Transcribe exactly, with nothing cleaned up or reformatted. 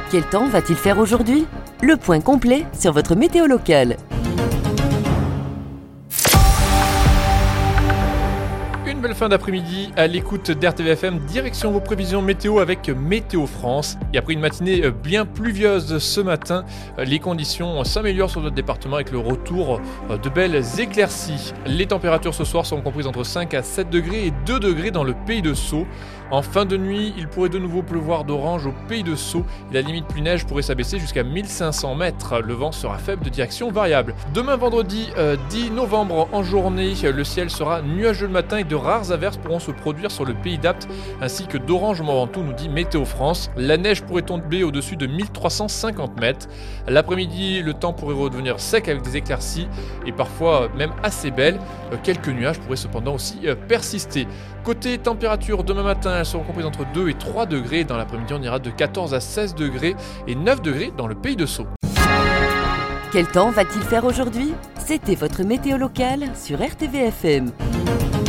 Quel temps va-t-il faire aujourd'hui ? Le point complet sur votre météo locale. Une belle fin d'après-midi à l'écoute d'R T V F M, direction vos prévisions météo avec Météo France. Et après une matinée bien pluvieuse ce matin, les conditions s'améliorent sur notre département avec le retour de belles éclaircies. Les températures ce soir sont comprises entre cinq à sept degrés et deux degrés dans le Pays de Sceaux. En fin de nuit, il pourrait de nouveau pleuvoir d'orange au Pays de Sceaux et la limite pluie neige pourrait s'abaisser jusqu'à mille cinq cents mètres. Le vent sera faible de direction variable. Demain vendredi euh, dix novembre en journée, le ciel sera nuageux le matin et de rares averses pourront se produire sur le Pays d'Apt ainsi que d'Orange au Morventou, nous dit Météo France. La neige pourrait tomber au-dessus de mille trois cent cinquante mètres. L'après-midi, le temps pourrait redevenir sec avec des éclaircies et parfois même assez belles. Quelques nuages pourraient cependant aussi persister. Côté température, demain matin, elles seront comprises entre deux et trois degrés. Dans l'après-midi, on ira de quatorze à seize degrés et neuf degrés dans le Pays de Sceaux. Quel temps va-t-il faire aujourd'hui ? C'était votre météo locale sur R T V F M.